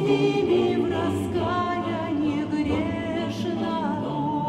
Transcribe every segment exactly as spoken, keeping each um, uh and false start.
будем в раскаянии грешном.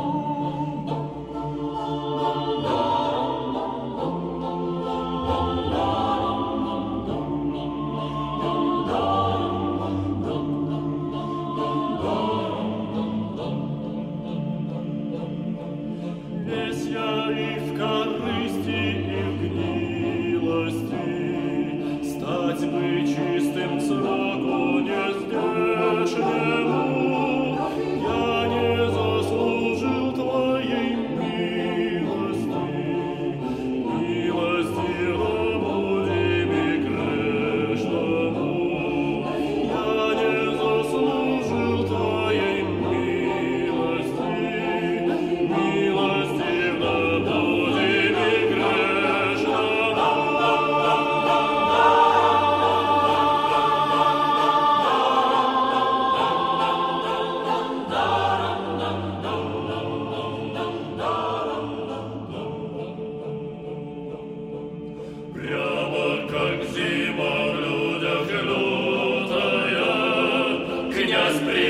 Весь я и в корысти, и в гнилости, стать бы чистым цраку нездешнему. Я не заслужил твоей милости, милости рабу-тебе грешному. Я не заслужил твоей милости, милости рабу-тебе грешному. Прямо как зима в людях лютая, князь при